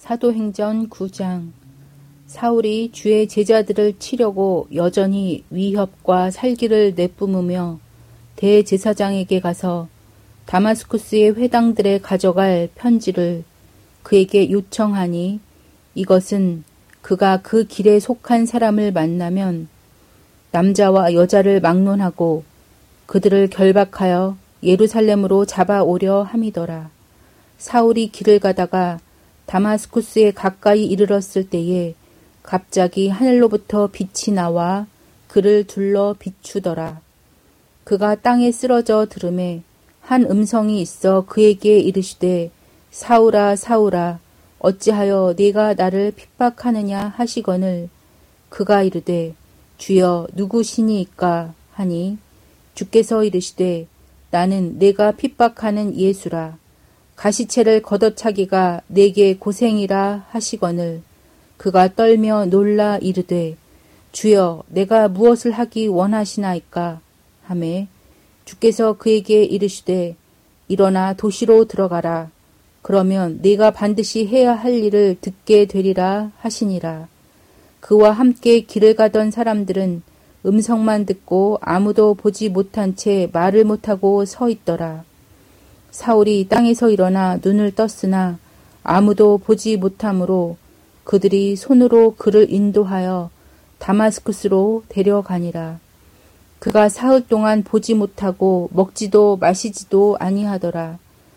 사도행전 9장. 사울이 주의 제자들을 치려고 여전히 위협과 살기를 내뿜으며 대제사장에게 가서 다마스쿠스의 회당들에 가져갈 편지를 그에게 요청하니, 이것은 그가 그 길에 속한 사람을 만나면 남자와 여자를 막론하고 그들을 결박하여 예루살렘으로 잡아오려 함이더라. 사울이 길을 가다가 다마스쿠스에 가까이 이르렀을 때에 갑자기 하늘로부터 빛이 나와 그를 둘러 비추더라. 그가 땅에 쓰러져 들음에 한 음성이 있어 그에게 이르시되, 사울아 사울아, 어찌하여 네가 나를 핍박하느냐 하시거늘. 그가 이르되, 주여 누구시니이까 하니, 주께서 이르시되, 나는 네가 핍박하는 예수라. 가시채를 걷어차기가 내게 고생이라 하시거늘. 그가 떨며 놀라 이르되, 주여 내가 무엇을 하기 원하시나이까 하매, 주께서 그에게 이르시되, 일어나 도시로 들어가라. 그러면 네가 반드시 해야 할 일을 듣게 되리라 하시니라. 그와 함께 길을 가던 사람들은 음성만 듣고 아무도 보지 못한 채 말을 못하고 서 있더라. 사울이 땅에서 일어나 눈을 떴으나 아무도 보지 못하므로 그들이 손으로 그를 인도하여 다마스쿠스로 데려가니라. 그가 사흘 동안 보지 못하고 먹지도 마시지도 아니하더라.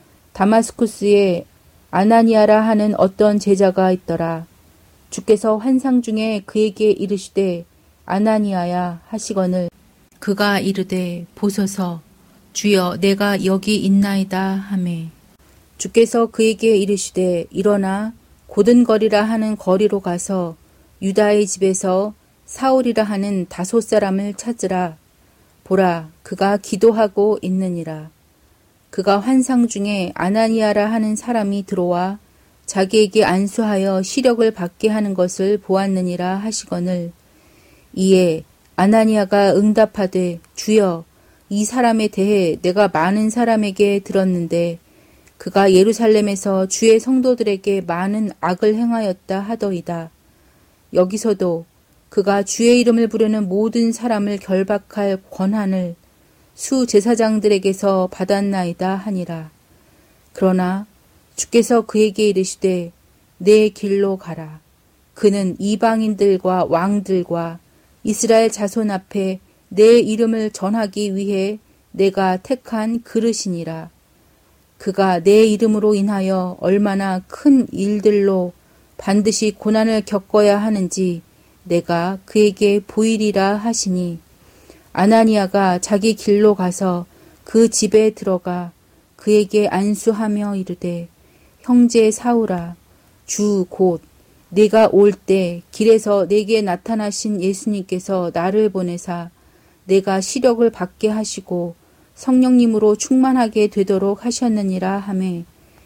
다마스쿠스에 아나니아라 하는 어떤 제자가 있더라. 주께서 환상 중에 그에게 이르시되, 아나니아야 하시거늘. 그가 이르되, 보소서, 주여 내가 여기 있나이다 하매, 주께서 그에게 이르시되, 일어나 고든거리라 하는 거리로 가서 유다의 집에서 사울이라 하는 다섯 사람을 찾으라. 보라, 그가 기도하고 있느니라. 그가 환상 중에 아나니아라 하는 사람이 들어와 자기에게 안수하여 시력을 받게 하는 것을 보았느니라 하시거늘. 이에 아나니아가 응답하되, 주여, 이 사람에 대해 내가 많은 사람에게 들었는데 그가 예루살렘에서 주의 성도들에게 많은 악을 행하였다 하더이다. 여기서도 그가 주의 이름을 부르는 모든 사람을 결박할 권한을 수 제사장들에게서 받았나이다 하니라. 그러나 주께서 그에게 이르시되, 내 길로 가라. 그는 이방인들과 왕들과 이스라엘 자손 앞에 내 이름을 전하기 위해 내가 택한 그릇이니라. 그가 내 이름으로 인하여 얼마나 큰 일들로 반드시 고난을 겪어야 하는지 내가 그에게 보이리라 하시니, 아나니아가 자기 길로 가서 그 집에 들어가 그에게 안수하며 이르되, 형제 사울아, 주 곧 네가 올 때 길에서 내게 나타나신 예수님께서 나를 보내사 내가 시력을 받게 하시고 성령님으로 충만하게 되도록 하셨느니라 하매,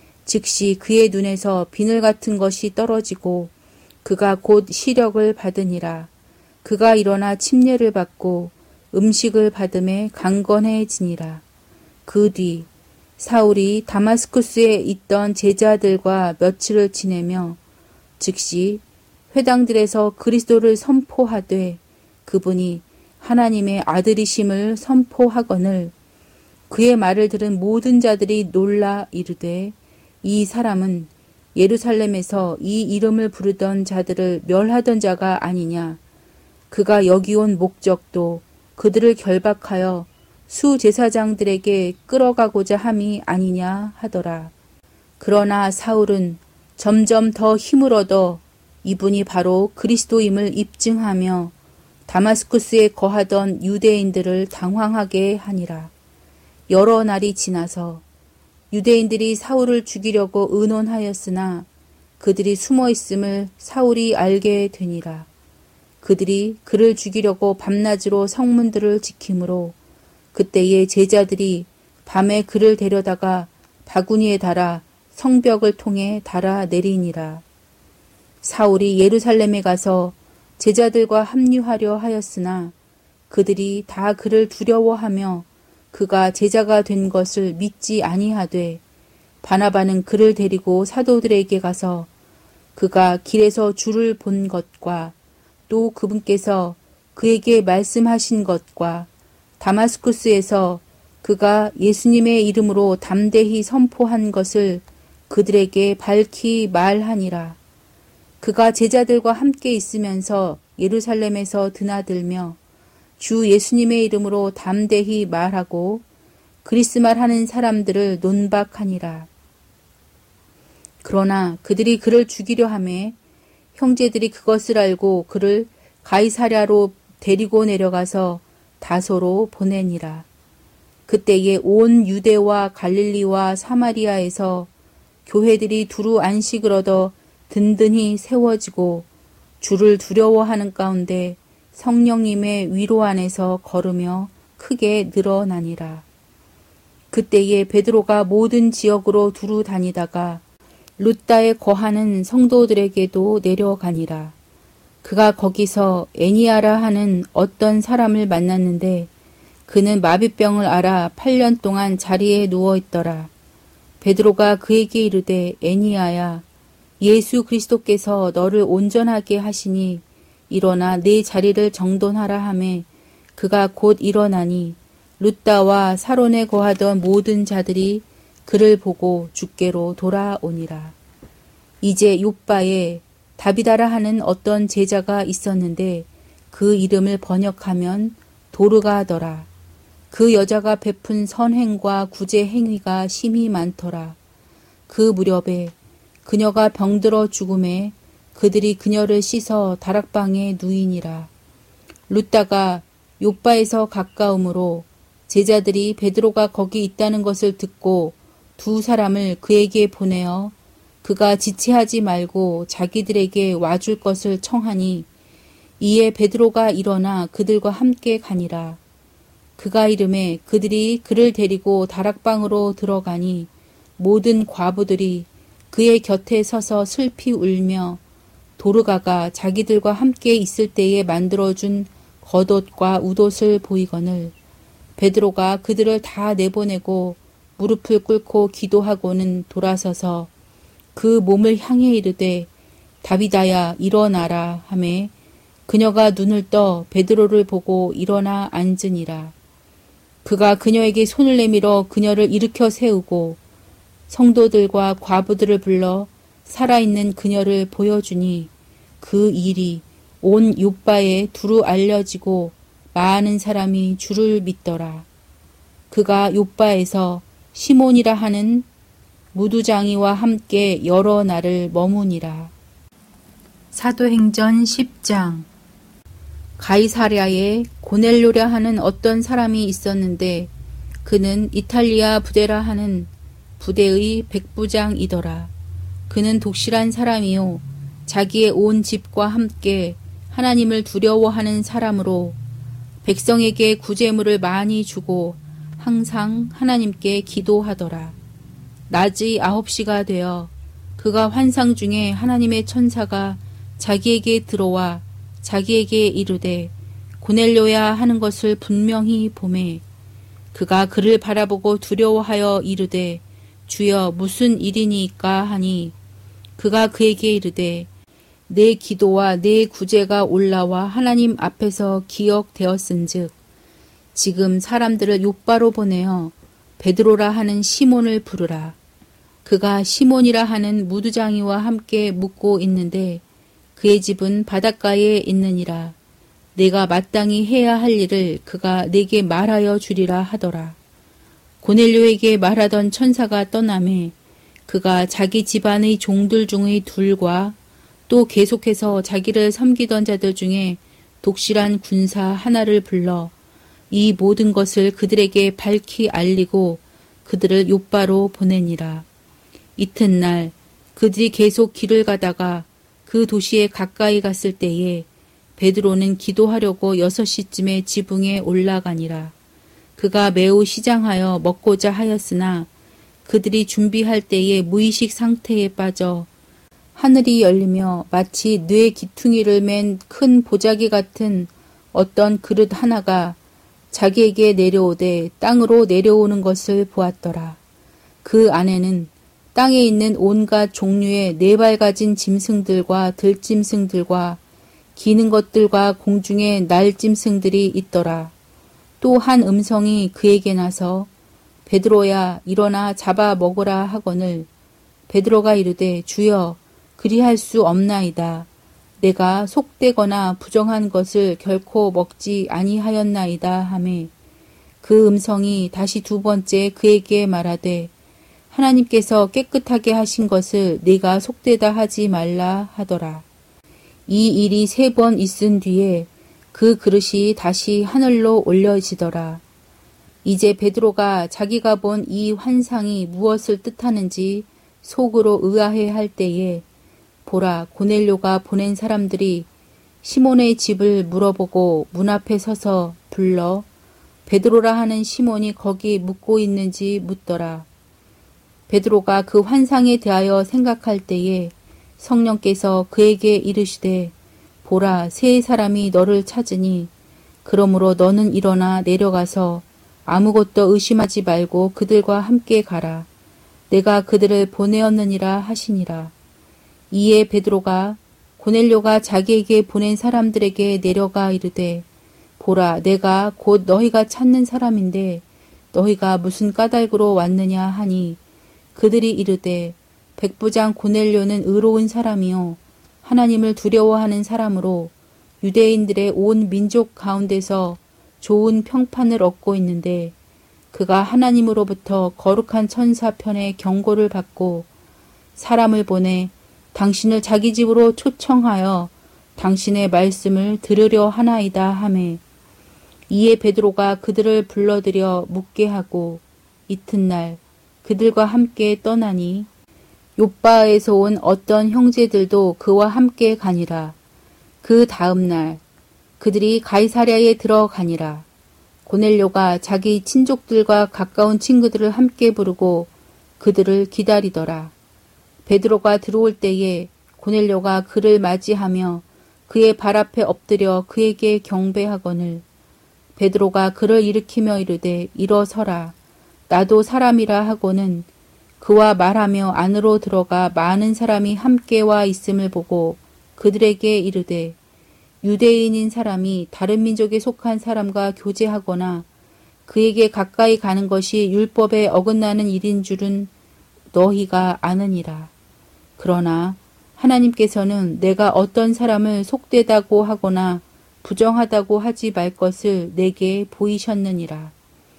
즉시 그의 눈에서 비늘 같은 것이 떨어지고 그가 곧 시력을 받으니라. 그가 일어나 침례를 받고 음식을 받음에 강건해지니라. 그 뒤 사울이 다마스쿠스에 있던 제자들과 며칠을 지내며 즉시 회당들에서 그리스도를 선포하되 그분이 하나님의 아들이심을 선포하거늘. 그의 말을 들은 모든 자들이 놀라 이르되, 이 사람은 예루살렘에서 이 이름을 부르던 자들을 멸하던 자가 아니냐. 그가 여기 온 목적도 그들을 결박하여 수 제사장들에게 끌어가고자 함이 아니냐 하더라. 그러나 사울은 점점 더 힘을 얻어 이분이 바로 그리스도임을 입증하며 다마스쿠스에 거하던 유대인들을 당황하게 하니라. 여러 날이 지나서 유대인들이 사울을 죽이려고 의논하였으나 그들이 숨어 있음을 사울이 알게 되니라. 그들이 그를 죽이려고 밤낮으로 성문들을 지키므로 그때에 제자들이 밤에 그를 데려다가 바구니에 달아 성벽을 통해 달아 내리니라. 사울이 예루살렘에 가서 제자들과 합류하려 하였으나 그들이 다 그를 두려워하며 그가 제자가 된 것을 믿지 아니하되 바나바는 그를 데리고 사도들에게 가서 그가 길에서 주를 본 것과 또 그분께서 그에게 말씀하신 것과 다마스쿠스에서 그가 예수님의 이름으로 담대히 선포한 것을 그들에게 밝히 말하니라. 그가 제자들과 함께 있으면서 예루살렘에서 드나들며 주 예수님의 이름으로 담대히 말하고 그리스말 하는 사람들을 논박하니라. 그러나 그들이 그를 죽이려 하매 형제들이 그것을 알고 그를 가이사랴로 데리고 내려가서 다소로 보내니라. 그때에 온 유대와 갈릴리와 사마리아에서 교회들이 두루 안식을 얻어 든든히 세워지고 주를 두려워하는 가운데 성령님의 위로 안에서 걸으며 크게 늘어나니라. 그때에 베드로가 모든 지역으로 두루 다니다가 룻다에 거하는 성도들에게도 내려가니라. 그가 거기서 애니아라 하는 어떤 사람을 만났는데 그는 마비병을 앓아 8년 동안 자리에 누워있더라. 베드로가 그에게 이르되 애니아야 예수 그리스도께서 너를 온전하게 하시니 일어나 네 자리를 정돈하라 하매 그가 곧 일어나니 룻다와 사론에 거하던 모든 자들이 그를 보고 주께로 돌아오니라. 이제 욥바에 다비다라 하는 어떤 제자가 있었는데 그 이름을 번역하면 도르가더라. 그 여자가 베푼 선행과 구제 행위가 심히 많더라. 그 무렵에 그녀가 병들어 죽음에 그들이 그녀를 씻어 다락방에 누이니라. 룻다가 욥바에서 가까우므로 제자들이 베드로가 거기 있다는 것을 듣고 두 사람을 그에게 보내어 그가 지체하지 말고 자기들에게 와줄 것을 청하니 이에 베드로가 일어나 그들과 함께 가니라. 그가 이르매 그들이 그를 데리고 다락방으로 들어가니 모든 과부들이 그의 곁에 서서 슬피 울며 도르가가 자기들과 함께 있을 때에 만들어준 겉옷과 웃옷을 보이거늘 베드로가 그들을 다 내보내고 무릎을 꿇고 기도하고는 돌아서서 그 몸을 향해 이르되 다비다야 일어나라 하매 그녀가 눈을 떠 베드로를 보고 일어나 앉으니라. 그가 그녀에게 손을 내밀어 그녀를 일으켜 세우고 성도들과 과부들을 불러 살아있는 그녀를 보여주니 그 일이 온 욥바에 두루 알려지고 많은 사람이 주를 믿더라. 그가 욥바에서 시몬이라 하는 무두장이와 함께 여러 날을 머무니라. 사도행전 10장. 가이사랴에 고넬료라 하는 어떤 사람이 있었는데 그는 이탈리아 부대라 하는 부대의 백부장이더라. 그는 독실한 사람이요 자기의 온 집과 함께 하나님을 두려워하는 사람으로 백성에게 구제물을 많이 주고 항상 하나님께 기도하더라. 낮의 9시가 되어 그가 환상 중에 하나님의 천사가 자기에게 들어와 자기에게 이르되 고넬료야 하는 것을 분명히 보매 그가 그를 바라보고 두려워하여 이르되 주여 무슨 일이니까 하니 그가 그에게 이르되 내 기도와 내 구제가 올라와 하나님 앞에서 기억되었은즉 지금 사람들을 욥바로 보내어 베드로라 하는 시몬을 부르라. 그가 시몬이라 하는 무두장이와 함께 묵고 있는데 그의 집은 바닷가에 있느니라. 내가 마땅히 해야 할 일을 그가 내게 말하여 주리라 하더라. 고넬료에게 말하던 천사가 떠나매 그가 자기 집안의 종들 중의 둘과 또 계속해서 자기를 섬기던 자들 중에 독실한 군사 하나를 불러 이 모든 것을 그들에게 밝히 알리고 그들을 욥바로 보내니라. 이튿날 그들이 계속 길을 가다가 그 도시에 가까이 갔을 때에 베드로는 기도하려고 6시쯤에 지붕에 올라가니라. 그가 매우 시장하여 먹고자 하였으나 그들이 준비할 때에 무의식 상태에 빠져 하늘이 열리며 마치 뇌 기퉁이를 맨 큰 보자기 같은 어떤 그릇 하나가 자기에게 내려오되 땅으로 내려오는 것을 보았더라. 그 안에는 땅에 있는 온갖 종류의 네 발 가진 짐승들과 들짐승들과 기는 것들과 공중에 날짐승들이 있더라. 또 한 음성이 그에게 나서 베드로야 일어나 잡아 먹으라 하거늘 베드로가 이르되 주여 그리할 수 없나이다. 내가 속되거나 부정한 것을 결코 먹지 아니하였나이다 하매 그 음성이 다시 두 번째 그에게 말하되 하나님께서 깨끗하게 하신 것을 네가 속되다 하지 말라 하더라. 이 일이 3번 있은 뒤에 그 그릇이 다시 하늘로 올려지더라. 이제 베드로가 자기가 본 이 환상이 무엇을 뜻하는지 속으로 의아해 할 때에 보라 고넬료가 보낸 사람들이 시몬의 집을 물어보고 문 앞에 서서 불러 베드로라 하는 시몬이 거기 묵고 있는지 묻더라. 베드로가 그 환상에 대하여 생각할 때에 성령께서 그에게 이르시되 보라 세 사람이 너를 찾으니 그러므로 너는 일어나 내려가서 아무것도 의심하지 말고 그들과 함께 가라. 내가 그들을 보내었느니라 하시니라. 이에 베드로가 고넬료가 자기에게 보낸 사람들에게 내려가 이르되 보라 내가 곧 너희가 찾는 사람인데 너희가 무슨 까닭으로 왔느냐 하니 그들이 이르되 백부장 고넬료는 의로운 사람이요 하나님을 두려워하는 사람으로 유대인들의 온 민족 가운데서 좋은 평판을 얻고 있는데 그가 하나님으로부터 거룩한 천사 편에 경고를 받고 사람을 보내 당신을 자기 집으로 초청하여 당신의 말씀을 들으려 하나이다 하매 이에 베드로가 그들을 불러들여 묻게 하고 이튿날 그들과 함께 떠나니 욥바에서 온 어떤 형제들도 그와 함께 가니라. 그 다음 날 그들이 가이사랴에 들어가니라. 고넬료가 자기 친족들과 가까운 친구들을 함께 부르고 그들을 기다리더라. 베드로가 들어올 때에 고넬료가 그를 맞이하며 그의 발 앞에 엎드려 그에게 경배하거늘 베드로가 그를 일으키며 이르되 일어서라. 나도 사람이라 하고는 그와 말하며 안으로 들어가 많은 사람이 함께 와 있음을 보고 그들에게 이르되 유대인인 사람이 다른 민족에 속한 사람과 교제하거나 그에게 가까이 가는 것이 율법에 어긋나는 일인 줄은 너희가 아느니라. 그러나 하나님께서는 내가 어떤 사람을 속되다고 하거나 부정하다고 하지 말 것을 내게 보이셨느니라.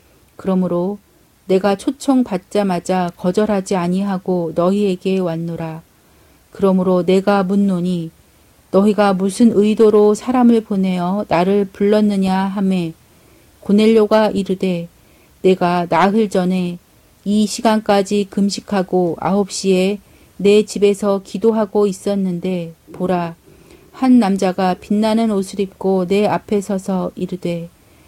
그러므로 내가 초청받자마자 거절하지 아니하고 너희에게 왔노라. 그러므로 내가 묻노니 너희가 무슨 의도로 사람을 보내어 나를 불렀느냐 하매 고넬료가 이르되 내가 나흘 전에 이 시간까지 금식하고 9시에 내 집에서 기도하고 있었는데 보라 한 남자가 빛나는 옷을 입고 내 앞에 서서 이르되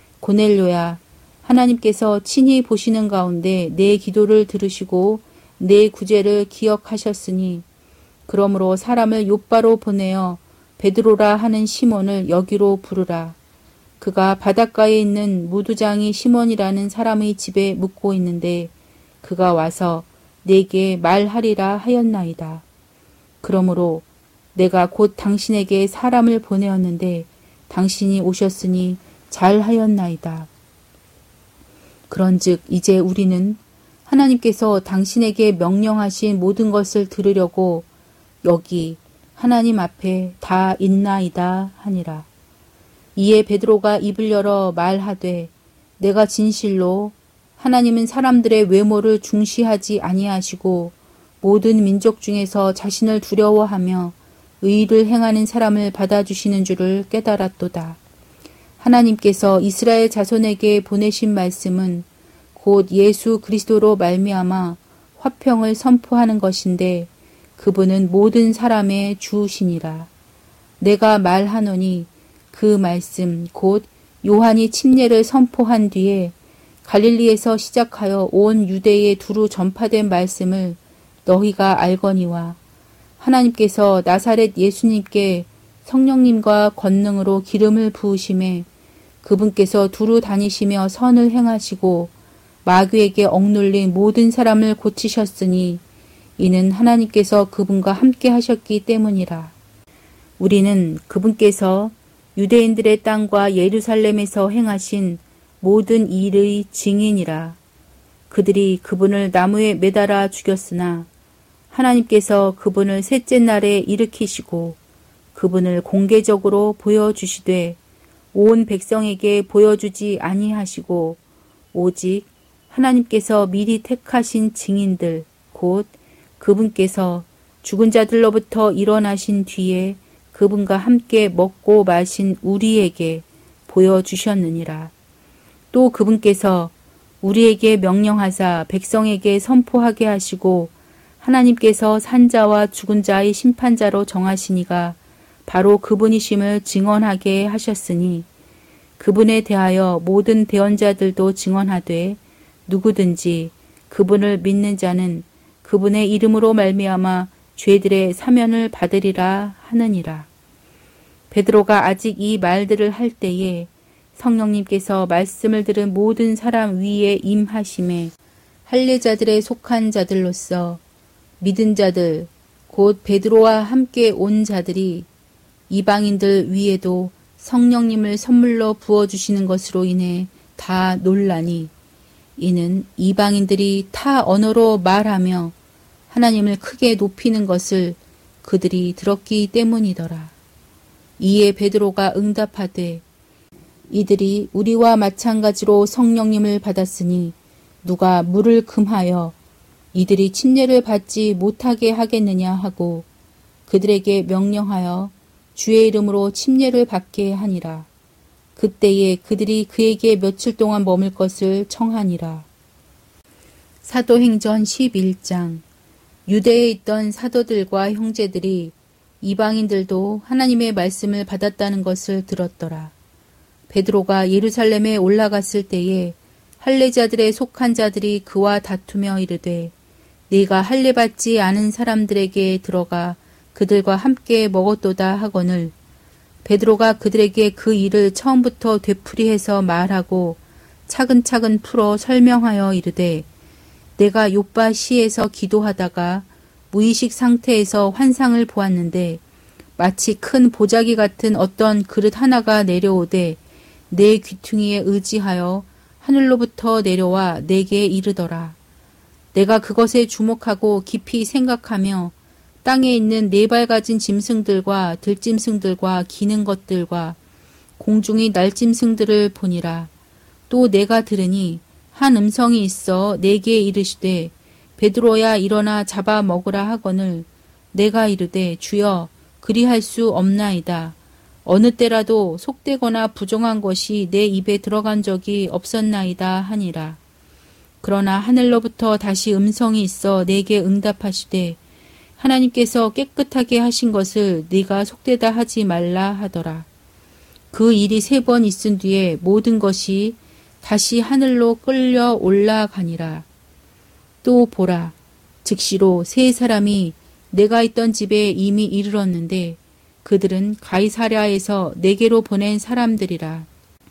고넬료야 하나님께서 친히 보시는 가운데 내 기도를 들으시고 내 구제를 기억하셨으니 그러므로 사람을 욥바로 보내어 베드로라 하는 시몬을 여기로 부르라. 그가 바닷가에 있는 무두장이 시몬이라는 사람의 집에 묵고 있는데 그가 와서 내게 말하리라 하였나이다. 그러므로 내가 곧 당신에게 사람을 보내었는데 당신이 오셨으니 잘하였나이다. 그런즉 이제 우리는 하나님께서 당신에게 명령하신 모든 것을 들으려고 여기 하나님 앞에 다 있나이다 하니라. 이에 베드로가 입을 열어 말하되 내가 진실로 하나님은 사람들의 외모를 중시하지 아니하시고 모든 민족 중에서 자신을 두려워하며 의를 행하는 사람을 받아주시는 줄을 깨달았도다. 하나님께서 이스라엘 자손에게 보내신 말씀은 곧 예수 그리스도로 말미암아 화평을 선포하는 것인데 그분은 모든 사람의 주시니라. 내가 말하노니 그 말씀 곧 요한이 침례를 선포한 뒤에 갈릴리에서 시작하여 온 유대에 두루 전파된 말씀을 너희가 알거니와 하나님께서 나사렛 예수님께 성령님과 권능으로 기름을 부으심에 그분께서 두루 다니시며 선을 행하시고 마귀에게 억눌린 모든 사람을 고치셨으니 이는 하나님께서 그분과 함께 하셨기 때문이라. 우리는 그분께서 유대인들의 땅과 예루살렘에서 행하신 모든 일의 증인이라. 그들이 그분을 나무에 매달아 죽였으나 하나님께서 그분을 셋째 날에 일으키시고 그분을 공개적으로 보여주시되 온 백성에게 보여주지 아니하시고 오직 하나님께서 미리 택하신 증인들 곧 그분께서 죽은 자들로부터 일어나신 뒤에 그분과 함께 먹고 마신 우리에게 보여주셨느니라. 또 그분께서 우리에게 명령하사 백성에게 선포하게 하시고 하나님께서 산자와 죽은 자의 심판자로 정하시니가 바로 그분이심을 증언하게 하셨으니 그분에 대하여 모든 대언자들도 증언하되 누구든지 그분을 믿는 자는 그분의 이름으로 말미암아 죄들의 사면을 받으리라 하느니라. 베드로가 아직 이 말들을 할 때에 성령님께서 말씀을 들은 모든 사람 위에 임하심에 할례자들에 속한 자들로서 믿은 자들 곧 베드로와 함께 온 자들이 이방인들 위에도 성령님을 선물로 부어주시는 것으로 인해 다 놀라니 이는 이방인들이 타 언어로 말하며 하나님을 크게 높이는 것을 그들이 들었기 때문이더라. 이에 베드로가 응답하되 이들이 우리와 마찬가지로 성령님을 받았으니 누가 물을 금하여 이들이 침례를 받지 못하게 하겠느냐 하고 그들에게 명령하여 주의 이름으로 침례를 받게 하니라. 그때에 그들이 그에게 며칠 동안 머물 것을 청하니라. 사도행전 11장. 유대에 있던 사도들과 형제들이 이방인들도 하나님의 말씀을 받았다는 것을 들었더라. 베드로가 예루살렘에 올라갔을 때에 할례자들에 속한 자들이 그와 다투며 이르되 네가 할례받지 않은 사람들에게 들어가 그들과 함께 먹었도다 하거늘 베드로가 그들에게 그 일을 처음부터 되풀이해서 말하고 차근차근 풀어 설명하여 이르되 내가 요빠 시에서 기도하다가 무의식 상태에서 환상을 보았는데 마치 큰 보자기 같은 어떤 그릇 하나가 내려오되 내 귀퉁이에 의지하여 하늘로부터 내려와 내게 이르더라. 내가 그것에 주목하고 깊이 생각하며 땅에 있는 네 발 가진 짐승들과 들짐승들과 기는 것들과 공중의 날짐승들을 보니라. 또 내가 들으니 한 음성이 있어 내게 이르시되 베드로야 일어나 잡아 먹으라 하거늘 내가 이르되 주여 그리할 수 없나이다. 어느 때라도 속되거나 부정한 것이 내 입에 들어간 적이 없었나이다 하니라. 그러나 하늘로부터 다시 음성이 있어 내게 응답하시되 하나님께서 깨끗하게 하신 것을 네가 속되다 하지 말라 하더라. 그 일이 3번 있은 뒤에 모든 것이 다시 하늘로 끌려 올라가니라. 또 보라, 즉시로 3사람이 내가 있던 집에 이미 이르렀는데 그들은 가이사랴에서 내게로 보낸 사람들이라.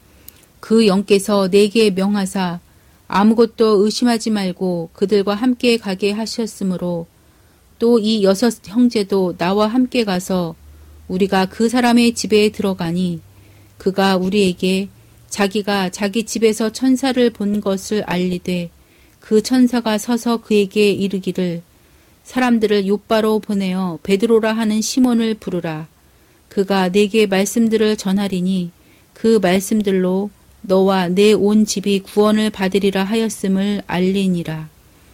그 영께서 내게 명하사 아무것도 의심하지 말고 그들과 함께 가게 하셨으므로 또 이 6 형제도 나와 함께 가서 우리가 그 사람의 집에 들어가니 그가 우리에게 자기가 자기 집에서 천사를 본 것을 알리되 그 천사가 서서 그에게 이르기를 사람들을 요빠로 보내어 베드로라 하는 시몬을 부르라. 그가 내게 말씀들을 전하리니 그 말씀들로 너와 내 온 집이 구원을 받으리라 하였음을 알리니라.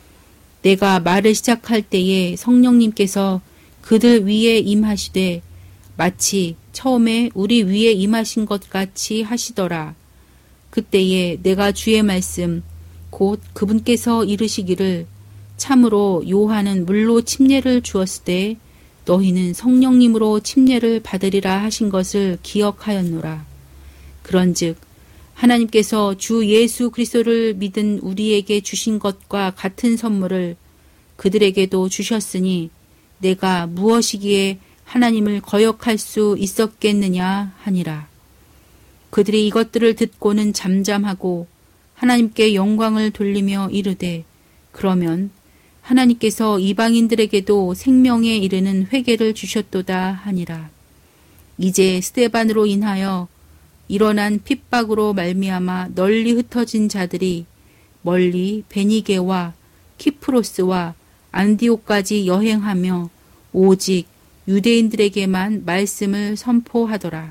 내가 말을 시작할 때에 성령님께서 그들 위에 임하시되 마치 처음에 우리 위에 임하신 것 같이 하시더라. 그때에 내가 주의 말씀 곧 그분께서 이르시기를 참으로 요한은 물로 침례를 주었으되 너희는 성령님으로 침례를 받으리라 하신 것을 기억하였노라. 그런즉 하나님께서 주 예수 그리스도를 믿은 우리에게 주신 것과 같은 선물을 그들에게도 주셨으니 내가 무엇이기에 하나님을 거역할 수 있었겠느냐 하니라. 그들이 이것들을 듣고는 잠잠하고 하나님께 영광을 돌리며 이르되 그러면 하나님께서 이방인들에게도 생명에 이르는 회개를 주셨도다 하니라. 이제 스데반으로 인하여 일어난 핍박으로 말미암아 널리 흩어진 자들이 멀리 베니게와 키프로스와 안디옥까지 여행하며 오직 유대인들에게만 말씀을 선포하더라.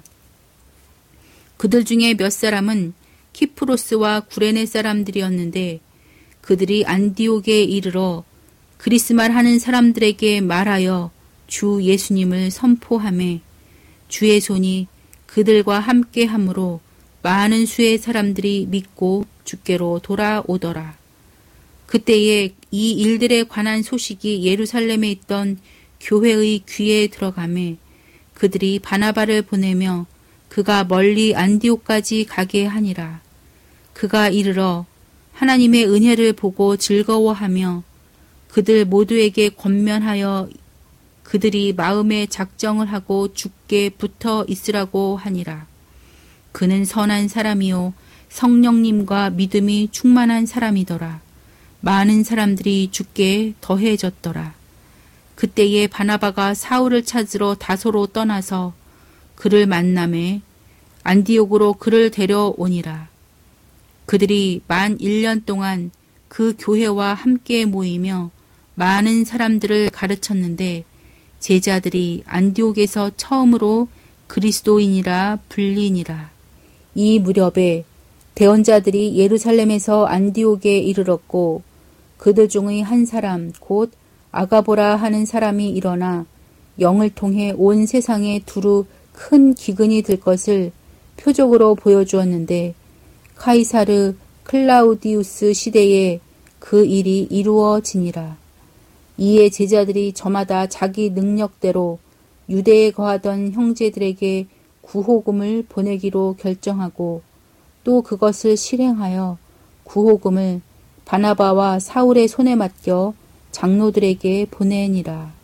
그들 중에 몇 사람은 키프로스와 구레네 사람들이었는데 그들이 안디옥에 이르러 그리스말 하는 사람들에게 말하여 주 예수님을 선포하매 주의 손이 그들과 함께 함으로 많은 수의 사람들이 믿고 주께로 돌아오더라. 그때에 이 일들에 관한 소식이 예루살렘에 있던 교회의 귀에 들어가매 그들이 바나바를 보내며 그가 멀리 안디옥까지 가게 하니라. 그가 이르러 하나님의 은혜를 보고 즐거워하며 그들 모두에게 권면하여 그들이 마음에 작정을 하고 주께 붙어 있으라고 하니라. 그는 선한 사람이요 성령님과 믿음이 충만한 사람이더라. 많은 사람들이 주께 더해졌더라. 그때에 바나바가 사울을 찾으러 다소로 떠나서 그를 만남에 안디옥으로 그를 데려오니라. 그들이 만 1년 동안 그 교회와 함께 모이며 많은 사람들을 가르쳤는데 제자들이 안디옥에서 처음으로 그리스도인이라 불리니라. 이 무렵에 대언자들이 예루살렘에서 안디옥에 이르렀고 그들 중의 한 사람 곧 아가보라 하는 사람이 일어나 영을 통해 온 세상에 두루 큰 기근이 들 것을 표적으로 보여주었는데 카이사르 클라우디우스 시대에 그 일이 이루어지니라. 이에 제자들이 저마다 자기 능력대로 유대에 거하던 형제들에게 구호금을 보내기로 결정하고 또 그것을 실행하여 구호금을 바나바와 사울의 손에 맡겨 장로들에게 보내니라.